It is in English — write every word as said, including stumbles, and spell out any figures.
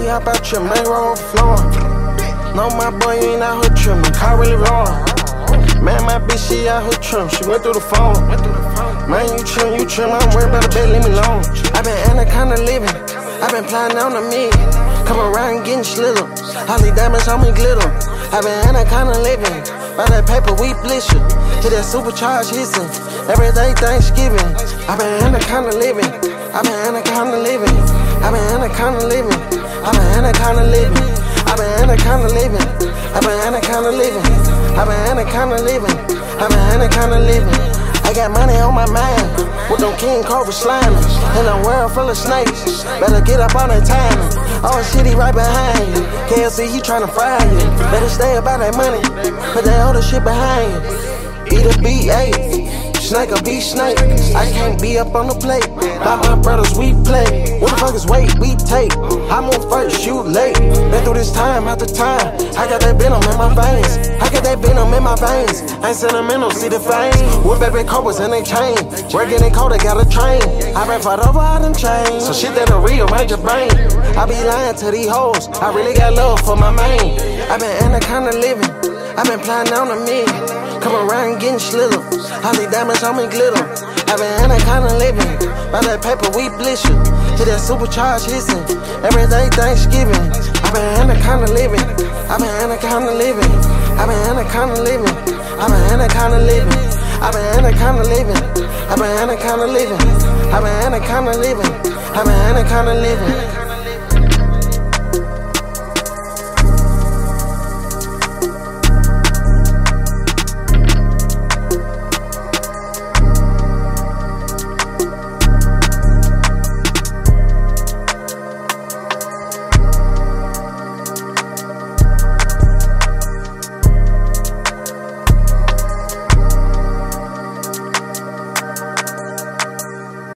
he hop out trim, man, roll flowin'. No, my boy, you ain't out here trimmin', car really rollin'. Man, my bitch, she out here trim, she went through the phone. Man, you trim, you trim, I'm worried about the bed, leave me alone. I been anaconda living, I been plotting on a million. Come around getting slither, Holly diamonds on me glitter. I been anaconda living, by that paper we bliss you. Hit that supercharged hissing, every day Thanksgiving. I been anaconda living, I been anaconda living. I been anaconda living, I been anaconda living. I been anaconda living, I been anaconda living. I been anaconda living, I been anaconda living. I got money on my mind, with them King Cobra slamming. In a world full of snakes, better get up on that timing. Oh shit, he right behind you. K L C, he tryna fry you. Better stay about that money, put that other shit behind you. Eat a B A, snake or be snake. I can't be up on the plate. By my brothers, we play. What the fuck is weight we take? I move first, you late. Been through this time after time. I got that venom in my veins. I got that venom in my veins. Ain't sentimental, see the fame. With baby cobras in they chain. Working in cold, I got a train. I been fought over all them chains. So shit that'll rearrange your brain. I be lying to these hoes. I really got love for my main. I been anaconda living. I been plotting on a million. Come around getting slither. Holly diamonds on me glitter. I been anaconda living. By that paper we bliss you. Hit that supercharged hissing. Every day Thanksgiving. I been anaconda living. I been anaconda living. I been anaconda living. I been anaconda living. I been anaconda living. I been anaconda living. I been anaconda living. I been anaconda living.